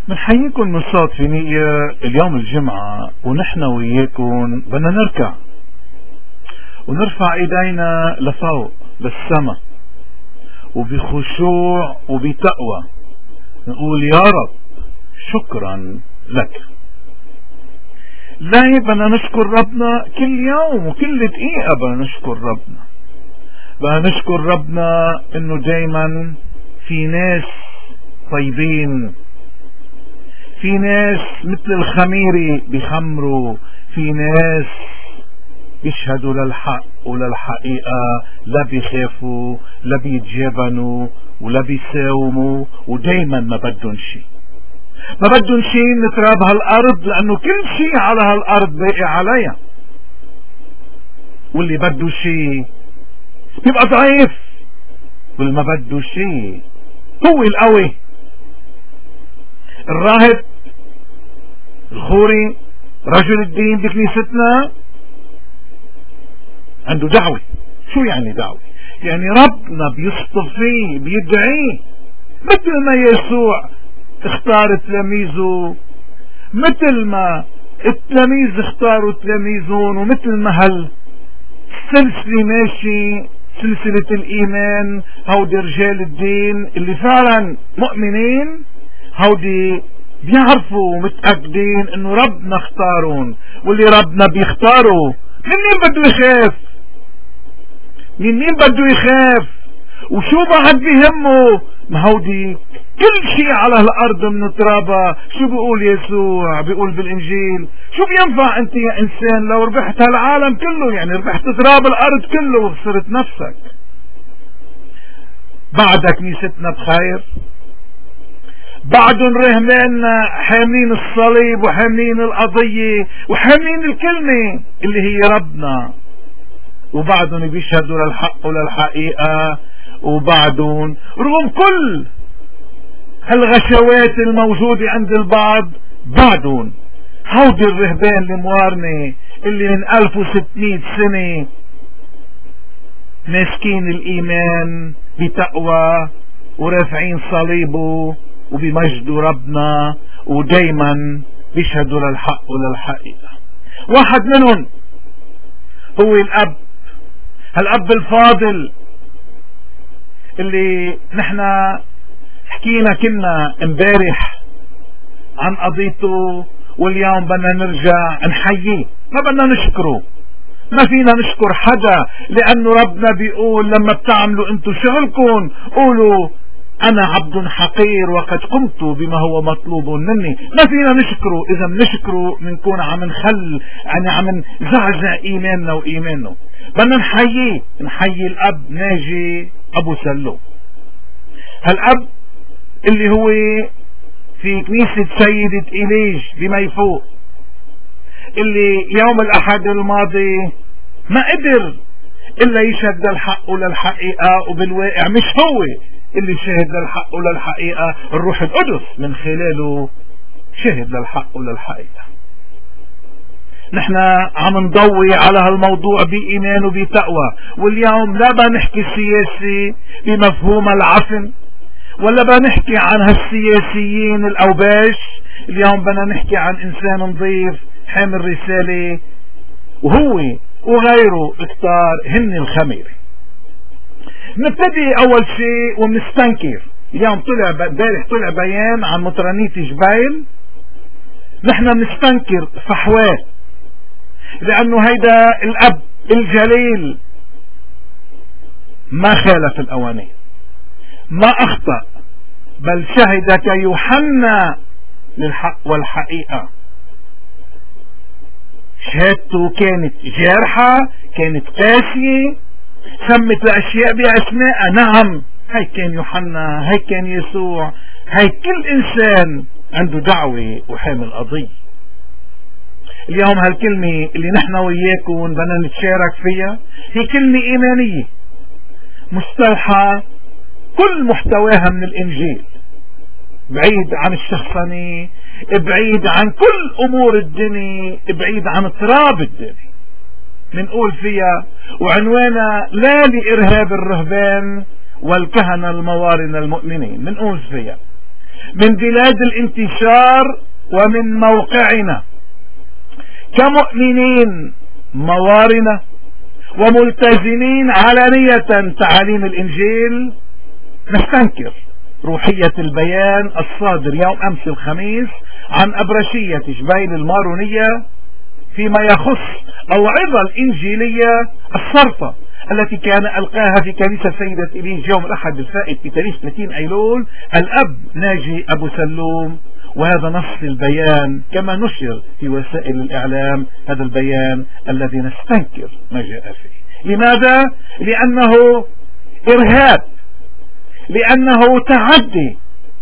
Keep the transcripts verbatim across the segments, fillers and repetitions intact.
بنحييكم من صوت في نية اليوم الجمعة، ونحن وياكم بدنا نركع ونرفع ايدينا لفوق للسما، وبخشوع وبتقوى نقول يا رب شكرا لك. لا بدنا نشكر ربنا كل يوم وكل دقيقة، بدنا نشكر ربنا، بدنا نشكر ربنا انه دايما في ناس طيبين، في ناس مثل الخميري بيخمروا، في ناس بيشهدوا للحق وللحقيقة، لا بيخافوا لا بيتجابنوا ولا بيساوموا، ودايما ما بدهم شيء، ما بدهم شيء من تراب هالارض، لانه كل شيء على هالارض باقي عليها، واللي بده شيء بيبقى ضعيف، واللي ما بده شيء هو القوي. الراهب الخوري رجل الدين بكنيستنا عنده دعوة. شو يعني دعوة؟ يعني ربنا بيصطفيه بيدعيه، مثل ما يسوع اختار تلاميذه، مثل ما التلاميذ اختاروا تلاميذهم، ومثل ما هالسلسلة ماشي سلسلة الإيمان. هودي رجال الدين اللي فعلا مؤمنين، هودي بيعرفوا ومتأكدين انه ربنا اختارون، واللي ربنا بيختاروا من مين بده يخاف؟ من مين بده يخاف؟ وشو بعد بيهمه؟ ما هودي كل شيء على الارض من ترابها. شو بيقول يسوع؟ بيقول بالانجيل شو بينفع انت يا انسان لو ربحت هالعالم كله، يعني ربحت تراب الارض كله وخسرت نفسك. بعد كنيستنا بخير، بعدهم رهباننا حاملين الصليب وحاملين القضية وحاملين الكلمة اللي هي ربنا، وبعدهم بيشهدوا للحق وللحقيقة، وبعدهم رغم كل هالغشوات الموجودة عند البعض، بعدهم هودي الرهبان الموارنة اللي من ألف وستمائة سنة ماسكين الإيمان بتقوى ورافعين صليبه وبمجدوا ربنا، ودايما بيشهدوا للحق وللحقيقة. واحد منهم هو الأب، هالأب الفاضل اللي نحنا حكينا كنا امبارح عن قضيته، واليوم بدنا نرجع نحييه، ما بدنا نشكره، ما فينا نشكر حدا، لأنه ربنا بيقول لما بتعملوا انتو شغلكم قولوا أنا عبد حقير وقد قمت بما هو مطلوب مني. ما فينا نشكره، إذا بنشكره بنكون عم نخل، يعني عم نزعزع إيماننا وإيمانه. بدنا نحييه، نحيي الأب ناجي أبو سلو، هالأب اللي هو في كنيسة سيدة إليج بميفوق، اللي يوم الأحد الماضي ما قدر إلا يشهد للحق وللحقيقة، وبالواقع مش هو اللي شهد للحق وللحقيقة، الروح القدس من خلاله شهد للحق وللحقيقة. نحن عم نضوي على هالموضوع بإيمان وبتقوى، واليوم لا بنحكي سياسي بمفهوم العفن، ولا بنحكي عن هالسياسيين الأوباش. اليوم بدنا نحكي عن إنسان نظيف حامل رسالة، وهو وغيره كتار هن الخميرة. نبتدي أول شيء ومنستنكر. اليوم طلع امبارح طلع بيان عن مطرانية جبيل، نحن بنستنكر فحواه، لأنه هيدا الأب الجليل ما خالف الأواني، ما أخطأ، بل شهد كيوحنا للحق والحقيقة. شهادته كانت جارحة، كانت قاسية، سمت الأشياء بأسماء. نعم، هي كان يوحنا، هي كان يسوع، هي كل إنسان عنده دعوة وحامل قضية. اليوم هالكلمة اللي نحن وياكم بدنا نتشارك فيها هي كلمة إيمانية مستوحى كل محتواها من الإنجيل، بعيد عن الشخصنة، بعيد عن كل أمور الدنيا، بعيد عن تراب الدنيا. منقول فيها وعنوانا لا لإرهاب الرهبان والكهنة الموارن المؤمنين. منقول فيها من بلاد الانتشار ومن موقعنا كمؤمنين موارنا وملتزمين علانية تعاليم الإنجيل نستنكر روحية البيان الصادر يوم أمس الخميس عن أبرشية جبيل المارونية فيما يخص الوعظة الإنجيلية الصرفة التي كان ألقاها في كنيسة سيدة إليج يوم الأحد الفائت بتاريخ ثلاثين أيلول الأب ناجي أبو سلوم. وهذا نص البيان كما نشر في وسائل الإعلام، هذا البيان الذي نستنكر ما جاء فيه. لماذا؟ لأنه إرهاب، لأنه تعدي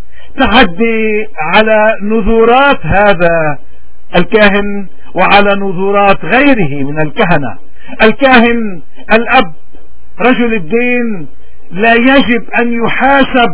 تعدي على نذورات هذا الكاهن وعلى نذورات غيره من الكهنة. الكاهن الأب رجل الدين لا يجب أن يحاسب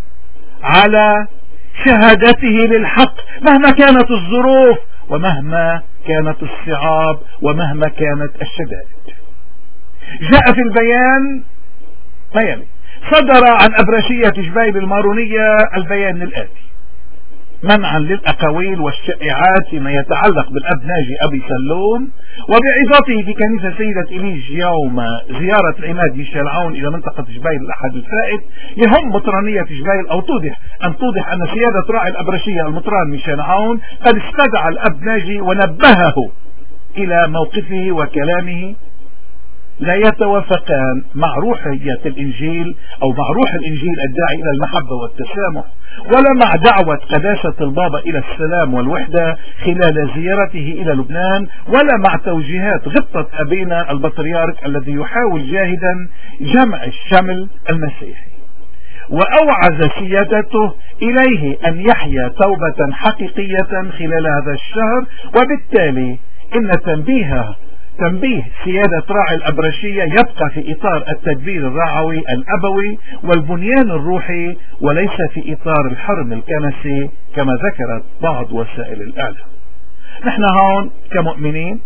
على شهادته للحق مهما كانت الظروف ومهما كانت الصعاب ومهما كانت الشدائد. جاء في البيان ما يلي: صدر عن أبرشية جبيل المارونية البيان الآتي: منعا للأقاويل والشائعات فيما يتعلق بالأب ناجي أبي سلوم وبعظته في كنيسة سيدة إليج يوم زيارة العماد ميشيل عون إلى منطقة جبيل الأحد الفائت. يهم مطرانية جبيل أو توضح أن توضح أن سيادة راعي الأبرشية المطران ميشيل عون قد استدعى الأب ناجي ونبهه إلى موقفه وكلامه لا يتوافقان مع روحية الإنجيل أو مع روح الإنجيل الداعي إلى المحبة والتسامح، ولا مع دعوة قداسة البابا إلى السلام والوحدة خلال زيارته إلى لبنان، ولا مع توجيهات غبطة أبينا البطريرك الذي يحاول جاهدا جمع الشمل المسيحي. وأوعز سيادته إليه أن يحيا توبة حقيقية خلال هذا الشهر، وبالتالي إن تنبيهه تنبيه سيادة راعي الأبرشية يبقى في إطار التدبير الرعوي الأبوي والبنيان الروحي وليس في إطار الحرم الكنسي كما ذكرت بعض وسائل الإعلام. نحن هون كمؤمنين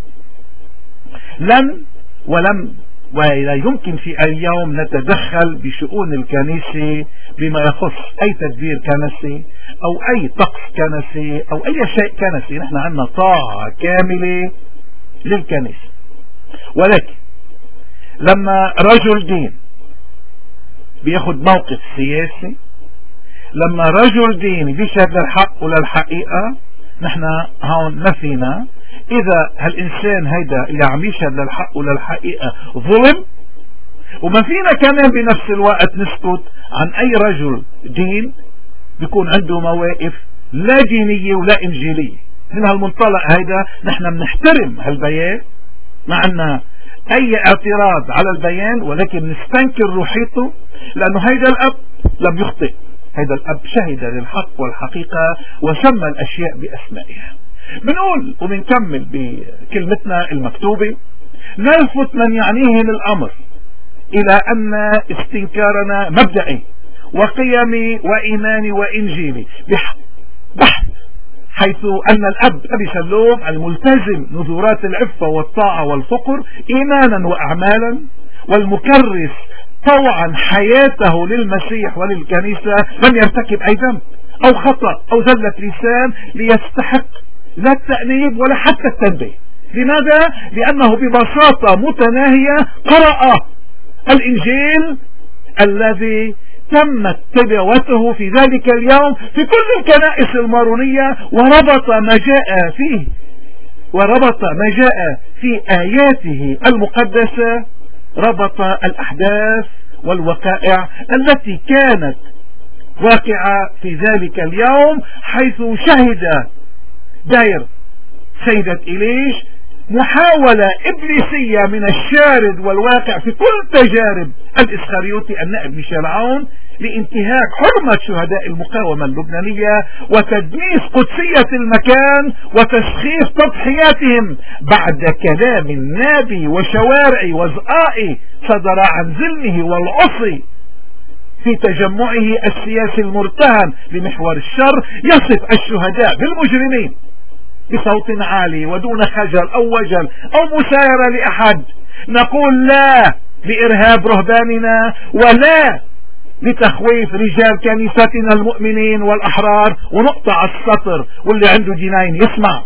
لن ولم ولا يمكن في أي يوم نتدخل بشؤون الكنيسة بما يخص أي تدبير كنسي أو أي طقس كنسي أو أي شيء كنسي. نحن عندنا طاعة كاملة للكنيسة، ولكن لما رجل دين بياخد موقف سياسي، لما رجل دين بيشهد للحق وللحقيقة، نحن هون ما فينا إذا هالإنسان هيدا اللي عم يشهد للحق وللحقيقة ظلم، وما فينا كمان بنفس الوقت نسكت عن أي رجل دين بيكون عنده مواقف لا دينية ولا إنجيلية. من هالمنطلق هيدا نحن بنحترم هالبيان، ما عنا أي اعتراض على البيان، ولكن نستنكر روحيته لأنه هيدا الأب لم يخطئ، هيدا الأب شهد للحق والحقيقة وسمى الأشياء بأسمائها. بنقول وبنكمل بكلمتنا المكتوبة: نلفت من يعنيه الأمر إلى أن استنكارنا مبدئي وقيمي وإيماني وإنجيلي بحث، حيث أن الأب أبي سلوم الملتزم نذورات العفة والطاعة والفقر إيمانا وأعمالا، والمكرس طوعا حياته للمسيح وللكنيسة، لم يرتكب أي ذنب أو خطأ أو زلة لسان ليستحق لا التأنيب ولا حتى التنبيه. لماذا؟ لأنه ببساطة متناهية قرأ الإنجيل الذي تمت تلاوته في ذلك اليوم في كل الكنائس المارونية، وربط ما جاء فيه وربط ما جاء في آياته المقدسة، ربط الأحداث والوقائع التي كانت واقعة في ذلك اليوم، حيث شهد داير سيدة إليش محاولة إبليسية من الشارد والواقع في كل تجارب الإسخريوطي النائب ميشيل عون لانتهاك حرمة شهداء المقاومة اللبنانية وتدنيس قدسية المكان وتسخيف تضحياتهم بعد كلام نابي وشوارعي وزقائي صدر عن ظلمه والعصي في تجمعه السياسي المرتهن بمحور الشر، يصف الشهداء بالمجرمين بصوت عالي ودون خجل أو وجل أو مسايرة لأحد. نقول لا لإرهاب رهباننا ولا لتخويف رجال كنيستنا المؤمنين والأحرار، ونقطع السطر واللي عنده جناين يسمع.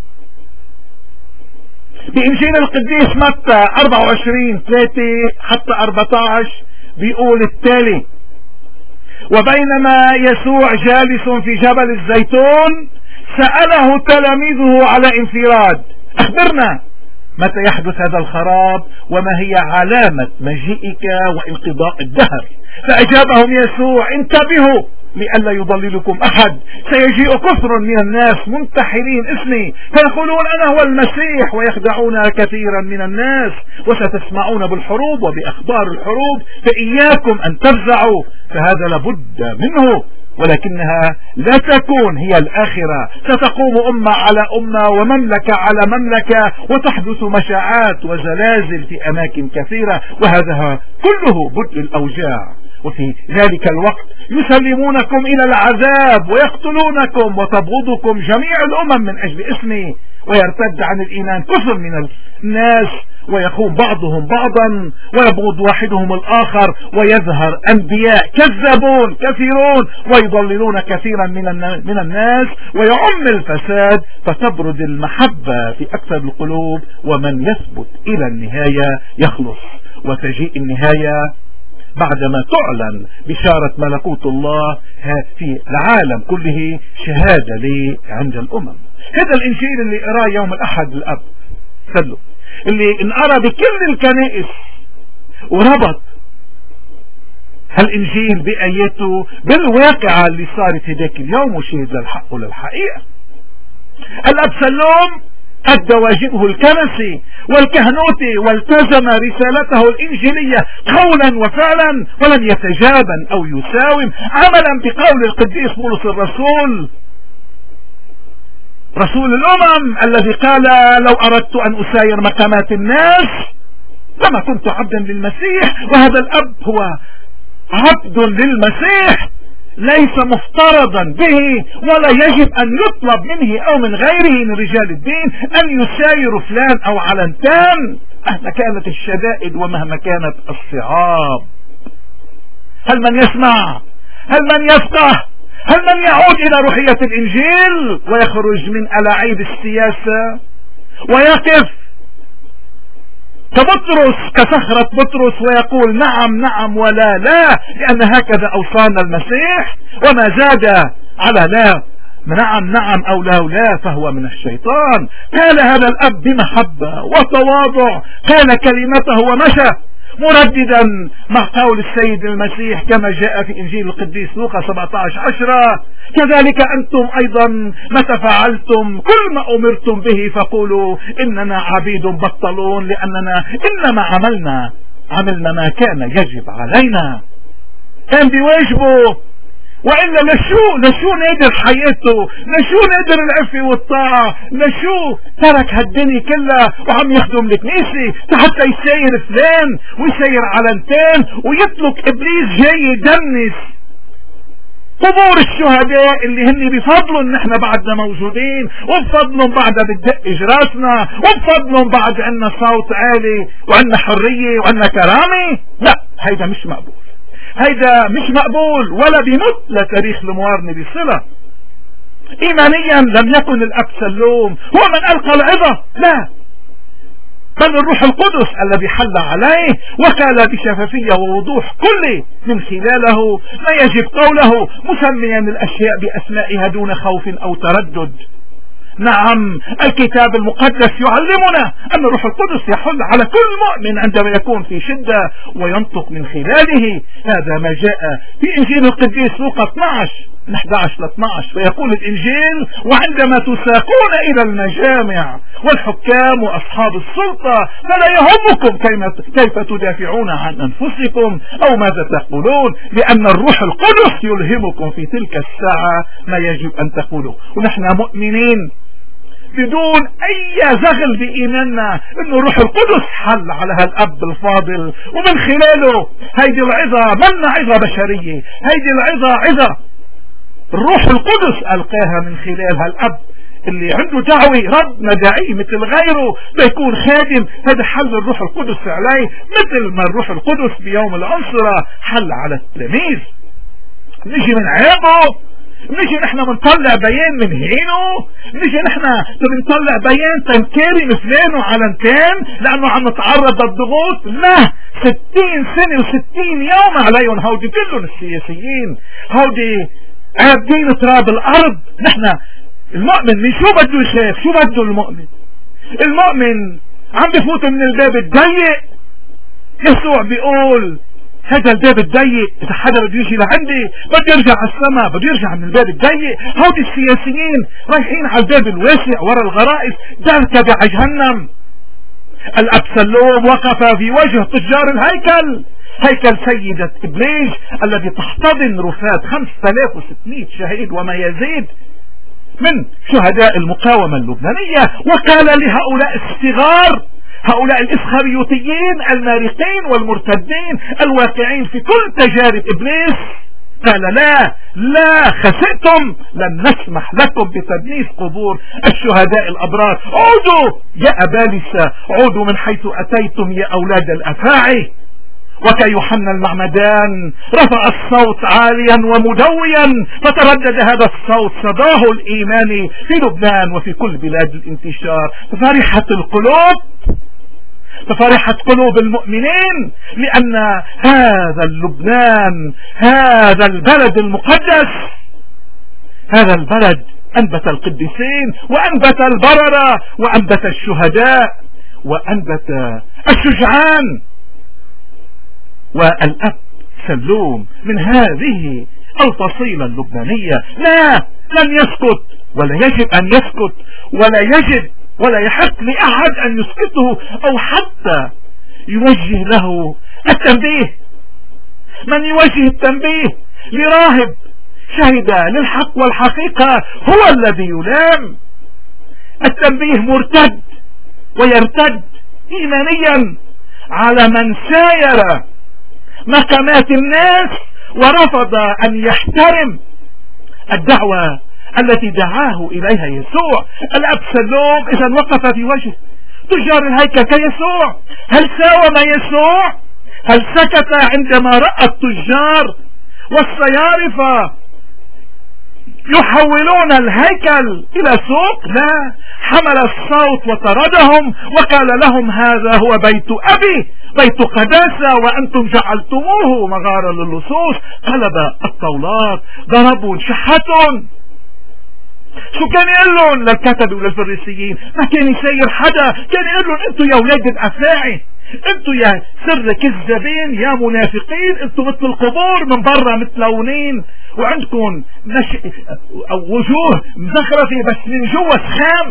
بإنجيل القديس متى أربعة وعشرين ثلاثة حتى أربعة عشر بيقول التالي: وبينما يسوع جالس في جبل الزيتون سأله تلاميذه على انفراد: أخبرنا متى يحدث هذا الخراب وما هي علامة مجيئك وانقضاء الدهر؟ فأجابهم يسوع: انتبهوا لئلا يضللكم أحد، سيجيء كثر من الناس منتحلين اسمي فيقولون أنا هو المسيح ويخدعون كثيرا من الناس، وستسمعون بالحروب وبأخبار الحروب، فإياكم أن تفزعوا، فهذا لابد منه، ولكنها لا تكون هي الآخرة. ستقوم أمة على أمة ومملكة على مملكة، وتحدث مشاعات وزلازل في أماكن كثيرة، وهذا كله بدء الأوجاع. وفي ذلك الوقت يسلمونكم إلى العذاب ويقتلونكم وتبغضكم جميع الأمم من أجل اسمي، ويرتد عن الإيمان كثر من الناس، ويخون بعضهم بعضا ويبغض واحدهم الآخر، ويظهر أنبياء كذابون كثيرون ويضللون كثيرا من الناس، ويعم الفساد، فتبرد المحبة في أكثر القلوب، ومن يثبت إلى النهاية يخلص. وتجيء النهاية بعدما تعلن بشارة ملكوت الله في العالم كله شهادة لي عند الأمم. هذا الإنجيل اللي قراه يوم الأحد الأب سلو، اللي انقرأ بكل الكنائس، وربط هالإنجيل بآياته بالواقعة اللي صارت هداك اليوم، وشهد للحق وللحقيقة. الأب سلوم أدى واجبه الكنسي والكهنوتي، والتزم رسالته الإنجيلية قولا وفعلا، ولم يتجابن أو يساوم، عملا بقول القديس بولس الرسول رسول الأمم الذي قال: لو أردت أن أساير مقامات الناس لما كنت عبدا للمسيح. وهذا الأب هو عبد للمسيح، ليس مفترضا به ولا يجب أن يطلب منه أو من غيره من رجال الدين أن يساير فلان أو علنتان مهما كانت الشدائد ومهما كانت الصعاب. هل من يسمع؟ هل من يفقه؟ هل من يعود إلى روحية الإنجيل ويخرج من ألاعيب السياسة ويقف كبطرس كصخرة بطرس ويقول نعم نعم ولا لا، لأن هكذا أوصانا المسيح، وما زاد على لا نعم نعم أو لا لا فهو من الشيطان. قال هذا الأب بمحبة وتواضع، قال كلمته ومشى مرددا مع قول السيد المسيح كما جاء في إنجيل القديس لوقا سبعة عشر عشرة: كذلك أنتم أيضا متى فعلتم كل ما أمرتم به فقولوا إننا عبيد بطلون، لأننا إنما عملنا عملنا ما كان يجب علينا، كان بواجبه، وإلا لشو لشو نادر حياته، لشو نادر العفة والطاعة، لشو ترك هالدنيا كلها وعم يخدم الكنيسة حتى يساير فلان ويساير علنتين، ويطلق إبليس جاي يدنس قبور الشهداء اللي هن بفضلهم نحن بعدنا موجودين، وبفضلهم بعدها بتدق جراسنا، وبفضلهم بعد عنا صوت عالي وعنا حرية وعنا كرامة. لا، هيدا مش مقبول، هيدا مش مقبول ولا بيمت لتاريخ الموارنة بصلة. ايمانيا لم يكن الاب سلوم هو من القى العظة، لا، بل الروح القدس الذي حل عليه وقال بشفافية ووضوح كل من خلاله ما يجب قوله، مسميا الاشياء باسمائها دون خوف او تردد. نعم، الكتاب المقدس يعلمنا أن الروح القدس يحل على كل مؤمن عندما يكون في شدة وينطق من خلاله. هذا ما جاء في إنجيل القديس لوقا اثناشر من أحد عشر ل اثناشر، فيقول الإنجيل: وعندما تساقون إلى المجامع والحكام وأصحاب السلطة فلا يهمكم كيف تدافعون عن أنفسكم أو ماذا تقولون، لأن الروح القدس يلهمكم في تلك الساعة ما يجب أن تقولوا. ونحن مؤمنين بدون اي زغل بايماننا انه الروح القدس حل على هالاب الفاضل، ومن خلاله هيدي العظة منا عظة بشرية، هيدي العظة عظة الروح القدس القاها من خلال هالاب اللي عنده دعوة رب مدعي مثل غيره بيكون خادم. هذا حل الروح القدس عليه، مثل ما الروح القدس بيوم العنصرة حل على التلاميذ. نجي من عيبه، نجي نحن بنطلع بيان من هينه، نجي نحن بنطلع بيان تنكيري مثلين وعلنتين لانه عم نتعرض للضغوط. لا، ستين سنة وستين يوم عليهم هودي كلهم السياسيين، هودي عابدين تراب الارض. نحن المؤمن من شو بده يشاف؟ شو بده المؤمن؟ المؤمن عم بفوت من الباب الضيق. يسوع بيقول هذا الباب الضيق اذا حدا بده يجي لعندي بده يرجع على السماء، بده يرجع من الباب الضيق. هودي السياسيين رايحين على الباب الواسع ورا الغرائز، دركة على جهنم. الأبسلوم وقف في وجه تجار الهيكل، هيكل سيدة إبليس الذي تحتضن رفات خمسة آلاف وستمائة شهيد وما يزيد من شهداء المقاومة اللبنانية، وقال لهؤلاء الصغار، هؤلاء الإسخريوتيين المارقين والمرتدين الواقعين في كل تجارب إبليس، قال لا لا خسئتم، لن نسمح لكم بتدنيس قبور الشهداء الأبرار. عودوا يا أبالسة، عودوا من حيث أتيتم يا أولاد الأفاعي. وكيوحنا المعمدان رفع الصوت عاليا ومدويا، فتردد هذا الصوت صداه الإيماني في لبنان وفي كل بلاد الانتشار. فرحت القلوب، ففرحت قلوب المؤمنين، لأن هذا اللبنان، هذا البلد المقدس، هذا البلد أنبت القديسين وأنبت البررة وأنبت الشهداء وأنبت الشجعان. والأب سلوم من هذه الفصيلة اللبنانية لا لن يسكت، ولا يجب أن يسكت، ولا يجب ولا يحق لأحد أن يسكته أو حتى يوجه له التنبيه. من يوجه التنبيه لراهب شهد للحق والحقيقة هو الذي يلام. التنبيه مرتد ويرتد إيمانيا على من ساير مقامات الناس ورفض أن يحترم الدعوة التي دعاه إليها يسوع. الأبسلوم إذا وقف في وجه تجار الهيكل كيسوع. هل ساوم يسوع؟ هل سكت عندما رأى التجار والصيارفة يحولون الهيكل إلى سوق؟ لا، حمل الصوت وطردهم وقال لهم هذا هو بيت أبي، بيت قداسة، وأنتم جعلتموه مغارة للصوص. قلب الطاولات، ضربوا، شحتون. شو كان يقول لهم للكتب وللفريسيين؟ ما كان يسير حدا، كان يقول لهم انتوا يا ولاد الافاعي، انتوا يا سر كذابين، يا منافقين، انتوا مثل القبور، من برا متلونين وعندكم مش... وجوه مزخرفة بس من جوا سخام.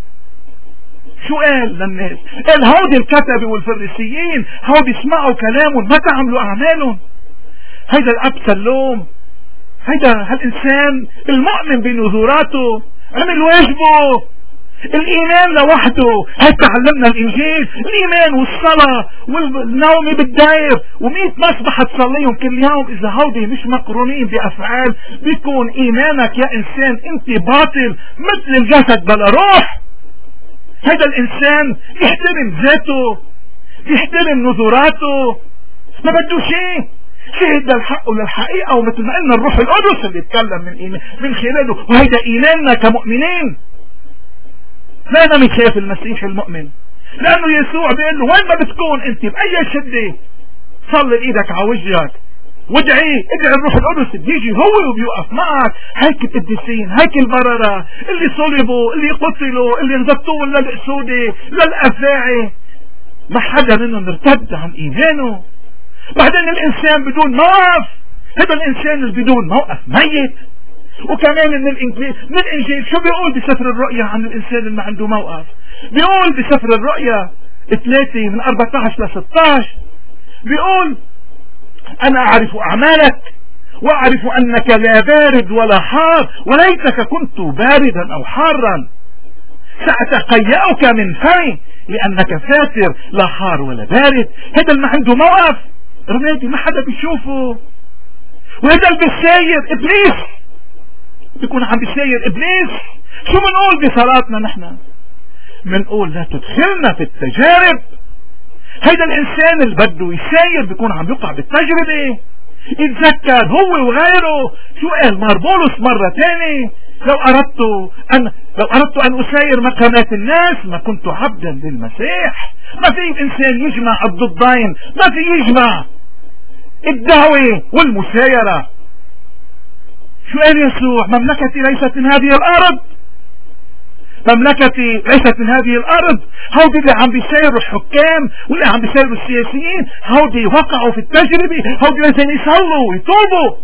شو قال للناس؟ قال هودي الكتب والفريسيين هودي اسمعوا كلامهم ما تعملوا اعمالهم. هيدا الابسلوم، هيدا هالإنسان المؤمن بنذوراته عمل واجبه. الإيمان لوحده، هي تعلمنا الإنجيل، الإيمان والصلاة والنوم بالداير ومئة مسبحة تصليهم كل يوم. إذا هودي مش مقرونين بأفعال بيكون إيمانك يا إنسان أنت باطل مثل الجسد بلا روح. هذا الإنسان يحترم ذاته، يحترم نذوراته، ما بده شيء، شهد للحق وللحقيقة، ومثل ما قلنا الروح القدس اللي يتكلم من إيمان من خلاله، وهيدا إيماننا كمؤمنين. لا أنا مش شايف المسيح المؤمن، لأنه يسوع بيقول له وين ما بتكون أنت بأي شدة صلي إيدك على وجهك وادعي، ادعي الروح القدس بيجي هو وبيوقف معك. هيك القديسين، هيك البررة اللي صلبوا، اللي قتلوا، اللي انضبطوا للأسودة للأفاعي، ما حدا منهم ارتد عن إيمانه. بعدين الإنسان بدون موقف، هذا الإنسان اللي بدون موقف ميت. وكمان من الإنجيل، من الإنجيل شو بيقول بسفر الرؤيا عن الإنسان اللي ما عنده موقف؟ بيقول بسفر الرؤيا ثلاثة من أربعة عشر ل ستة عشر، بيقول أنا أعرف أعمالك وأعرف أنك لا بارد ولا حار، وليتك كنت باردا أو حارا، سأتقيأك من فمي لأنك فاتر لا حار ولا بارد. هذا اللي ما عنده موقف رمادي ما حدا بيشوفه. وهذا اللي بيساير إبليس، بيكون عم بيساير إبليس. شو بنقول بصلاتنا نحن؟ بنقول لا تدخلنا في التجارب. هيدا الإنسان اللي بده يساير بيكون عم يقع بالتجربة. يتذكر هو وغيره. شو قال مار بولس مرة تاني؟ لو أردت أن لو أردت أن أسير مقامات الناس ما كنت عبدا للمسيح. ما في إنسان يجمع الضدين، ما في يجمع الدعوة والمسايرة. شو قال يسوع؟ مملكتي ليست من هذه الأرض، مملكتي ليست من هذه الأرض. هودي اللي عم بيسيروا الحكام واللي عم بيسيروا السياسيين، هودي وقعوا في التجربة، هودي لازم يصلوا ويتوبوا.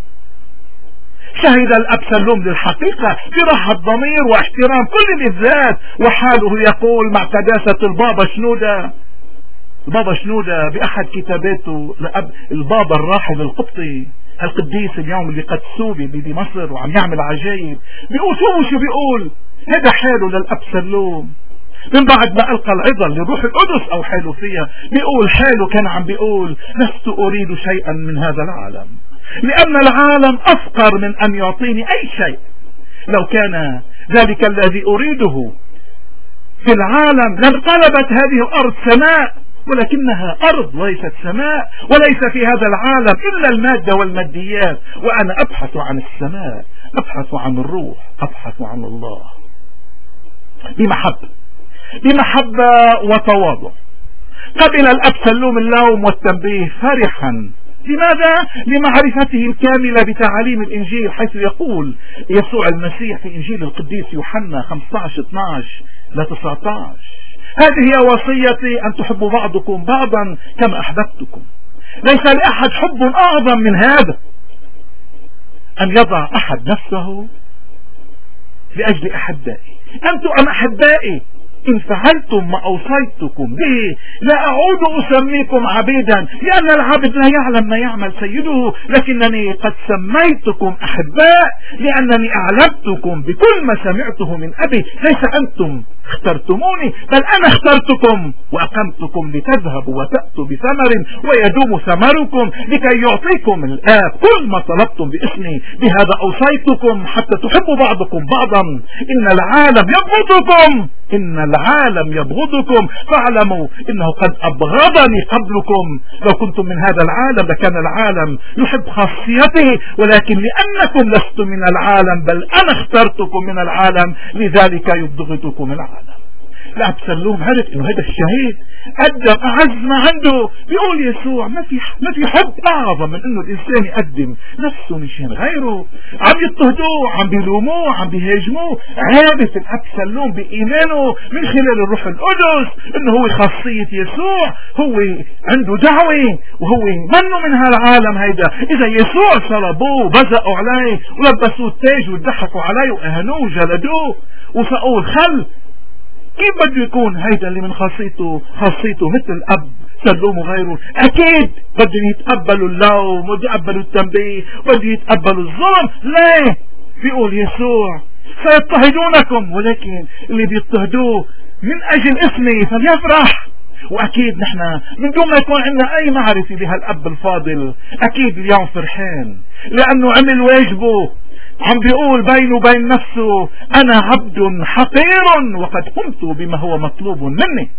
شهد الأبسلوم للحقيقة براحة ضمير واحترام كل الذات، وحاله يقول مع قداسة البابا شنودة البابا شنودة بأحد كتاباته لأب البابا الراحل القبطي القديس اليوم اللي قد سوبي بمصر وعم يعمل عجائب، بيقول شو شو بيقول هذا حاله للأبسلوم من بعد ما ألقى العظة لروح القدس أو حاله فيها. بيقول حاله كان عم بيقول لست أريد شيئا من هذا العالم، لأن العالم أفقر من أن يعطيني أي شيء. لو كان ذلك الذي أريده في العالم لانقلبت هذه الأرض سماء، ولكنها أرض ليست سماء، وليس في هذا العالم إلا المادة والماديات، وأنا أبحث عن السماء، أبحث عن الروح، أبحث عن الله بمحبة بمحبة وتواضع. قبل الأبسلوم اللوم والتنبيه فرحا. لماذا؟ لمعرفته الكاملة بتعاليم الإنجيل، حيث يقول يسوع المسيح في إنجيل القديس يوحنا خمسة عشر اثني عشر ل تسعة عشر: هذه هي وصيتي أن تحبوا بعضكم بعضا كما أحببتكم. ليس لأحد حب أعظم من هذا، أن يضع أحد نفسه لأجل أحبائي. أنتم أم أحبائي إن فعلتم ما أوصيتكم به لا أعود أسميكم عبيدا، لأن العبد لا يعلم ما يعمل سيده، لكنني قد سميتكم أحباء لأنني أعلمتكم بكل ما سمعته من أبي. ليس أنتم اخترتموني بل أنا اخترتكم وأقمتكم لتذهبوا وتأتوا بثمر ويدوم ثمركم لكي يعطيكم الآب كل ما طلبتم باسمي. بهذا أوصيتكم حتى تحبوا بعضكم بعضا. إن العالم يبغضكم إن العالم يبغضكم فاعلموا إنه قد أبغضني قبلكم. لو كنتم من هذا العالم لكان العالم يحب خاصيته، ولكن لأنكم لستم من العالم بل أنا اخترتكم من العالم لذلك يبغضكم العالم. الأبسلوم عرف إنه هذا الشهيد قدم أعز ما عنده. بيقول يسوع ما في ما في حب أعظم من إنه الإنسان يقدم نفسه مشان غيره. عم يضطهدوه، عم بيلوموه، عم بيهاجموه. عارف الأبسلوم بإيمانه من خلال الروح القدس إنه هو خاصية يسوع، هو عنده دعوة وهو منه من هالعالم هيدا. إذا يسوع صلبوه وبزقوا عليه ولبسوه التاج وضحكوا عليه وأهانوه وجلدوه وسقوه الخل، كيف بده يكون هيدا اللي من خاصيته خاصيته مثل الأب سلوم وغيره؟ أكيد بده يتقبلوا اللوم، بده يتقبلوا التنبيه، بده يتقبلوا الظلم. ليه؟ بيقول يسوع سيضطهدونكم، ولكن اللي بيضطهدوه من أجل اسمي فليفرح. وأكيد نحن من دون ما يكون عندنا أي معرفة بهالأب الفاضل أكيد اليوم فرحان لأنه عمل واجبه. عم بيقول بينه وبين نفسه أنا عبد حقير وقد قمت بما هو مطلوب مني.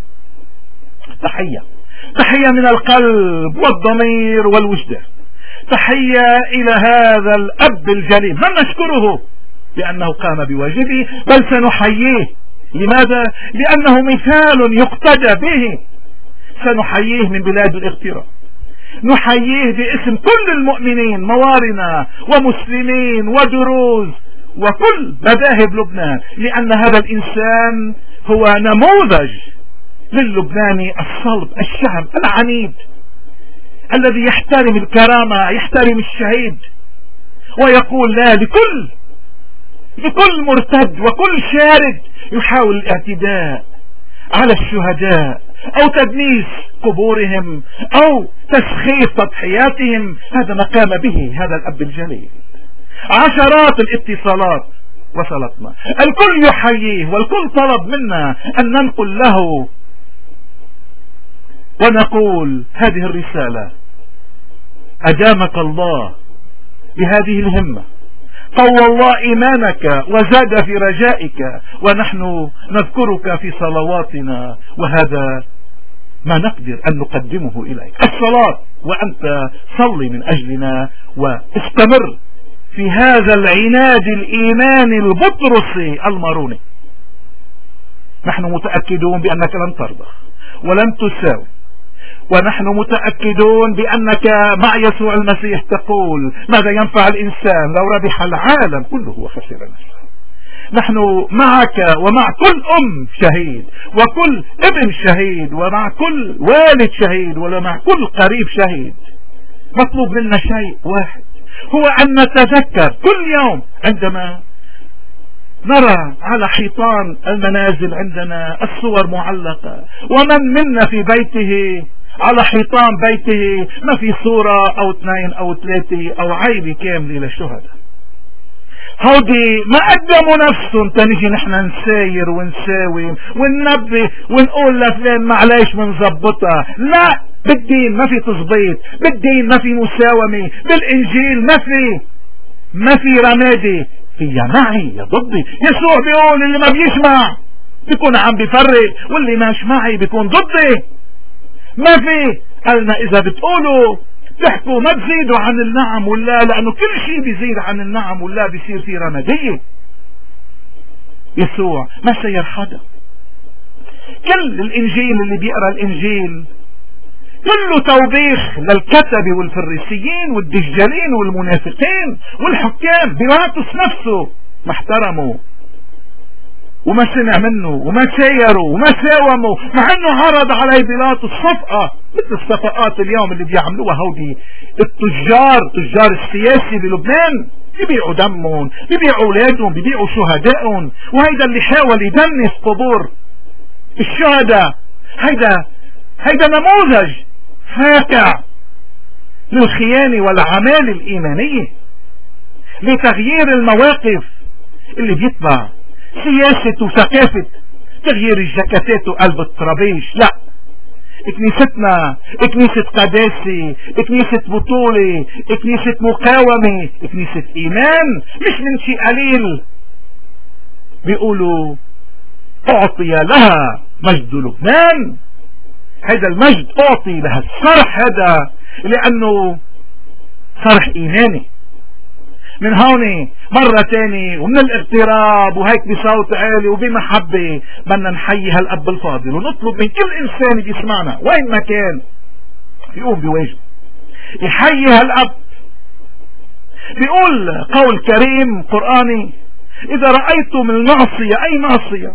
تحية تحية من القلب والضمير والوجدان. تحية إلى هذا الأب الجليل، من نشكره لأنه قام بواجبه بل سنحييه. لماذا؟ لأنه مثال يقتدى به. سنحييه من بلاد الاغتراب، نحييه باسم كل المؤمنين موارنة ومسلمين ودروز وكل مذاهب لبنان، لأن هذا الإنسان هو نموذج للبناني الصلب، الشعب العنيد الذي يحترم الكرامة، يحترم الشهيد، ويقول لا لكل لكل مرتد وكل شارد يحاول الاعتداء على الشهداء أو تدنيس قبورهم أو تسخيف تضحياتهم. هذا ما قام به هذا الأب الجليل. عشرات الاتصالات وصلتنا، الكل يحييه والكل طلب منا أن ننقل له ونقول هذه الرسالة: أدامك الله بهذه الهمة، قوى الله إيمانك وزاد في رجائك، ونحن نذكرك في صلواتنا، وهذا ما نقدر أن نقدمه إليك. الصلاة، وأنت صلي من أجلنا واستمر في هذا العناد الإيماني البطرسي الماروني. نحن متأكدون بأنك لن ترضى ولن تساوي، ونحن متأكدون بأنك مع يسوع المسيح تقول ماذا ينفع الإنسان لو ربح العالم كله وخسر نفسه. نحن معك ومع كل أم شهيد وكل ابن شهيد ومع كل والد شهيد ومع كل قريب شهيد. مطلوب منا شيء واحد، هو أن نتذكر كل يوم عندما نرى على حيطان المنازل عندنا الصور معلقة، ومن منا في بيته على حيطان بيته ما في صورة أو اثنين أو ثلاثة أو عيلة كاملة للشهداء. هودي ما قدموا نفسهم تنجي نحن نساير ونساوي وننبه ونقول لفلان معليش منظبطها. لا، بالدين ما في تظبيط، بالدين ما في مساومة، بالإنجيل ما في ما في رمادي، هي معي يا ضدي. يسوع بيقول اللي ما بيسمع بيكون عم بيفرق، واللي ماش معي بيكون ضدي. ما في قالنا إذا بتقولوا تحكوا ما تزيدوا عن النعم والله، لأنه كل شيء بيزيد عن النعم والله بيصير فيه رمادية. يسوع ما سير حدا. كل الإنجيل اللي بيقرأ الإنجيل كله توبيخ للكتبة والفريسيين والدجالين والمنافقين والحكام. بيلاطس نفسه ما احترموا وما سمع منه وما سيروا وما ساوموا، مع انه عرض عليه بيلاطس صفقة مثل الصفقات اليوم اللي بيعملوها هودي التجار تجار السياسي بلبنان. بيبيعوا دمهم، بيبيعوا اولادهم، بيبيعوا شهدائهم، وهيدا اللي حاول يدنس قبور الشهداء. هيدا هيدا نموذج فاكع للخيانة والعمال الإيمانية لتغيير المواقف اللي بيتبع سياسة وثقافة تغيير الجاكيتات وقلب الطرابيش. لا، كنيستنا كنيسة قداسة، كنيسة بطولة، كنيسة مقاومة، كنيسة إيمان، مش من شيء قليل. بيقولوا أعطي لها مجد لبنان. هذا المجد أعطي لها الصرح هذا لأنه صرح إيماني. من هون مرة تاني ومن الاغتراب وهيك بصوت عالي وبمحبة بدنا نحيي هالأب الفاضل ونطلب من كل إنسان بيسمعنا وين ما كان يقوم بواجبه يحيي هالأب. بيقول قول كريم قرآني: إذا رأيتم المعصية أي معصية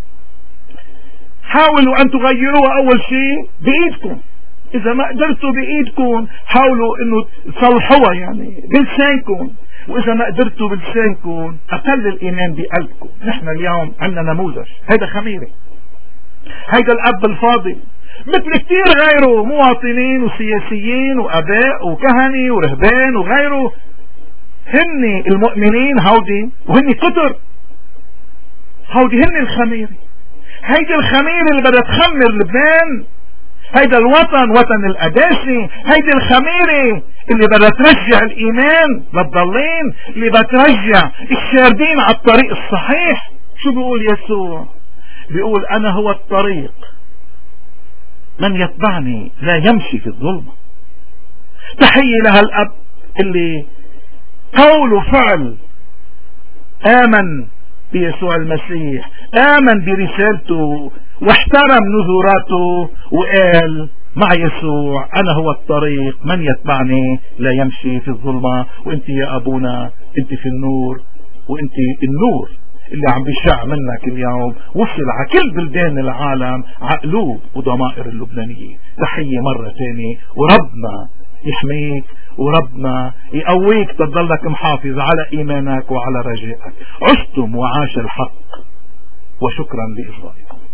حاولوا أن تغيروها أول شيء بإيدكم. إذا ما قدرتوا بإيدكم حاولوا أنه تصلحوها يعني بلسانكم، وإذا ما قدرتوا بلسانكم أقل الإيمان بقلبكم. نحن اليوم عندنا نموذج، هيدا خميري، هيدا الأب الفاضل مثل كتير غيره مواطنين وسياسيين وأباء وكهنة ورهبان وغيره. هن المؤمنين هودي وهن كتر، هودي هن الخميري. هيدا الخمير اللي بدها تخمر لبنان. هيدا الوطن وطن القداسة. هيدا الخميرة اللي بدها ترجع الإيمان للضالين، اللي بدها ترجع الشاردين على الطريق الصحيح. شو بيقول يسوع؟ بيقول أنا هو الطريق، من يتبعني لا يمشي في الظلمة. تحية لها الأب اللي قول وفعل آمن بيسوع المسيح، آمن برسالته واحترم نذوراته وقال مع يسوع أنا هو الطريق، من يتبعني لا يمشي في الظلمة. وانت يا أبونا انت في النور، وانت النور اللي عم بيشع منك اليوم وصل على كل بلدان العالم على قلوب وضمائر اللبنانيين. تحية مرة تانية، وربنا يحميك وربنا يقويك تضلك محافظ على إيمانك وعلى رجائك. عشتم وعاش الحق، وشكرا لإجرائكم.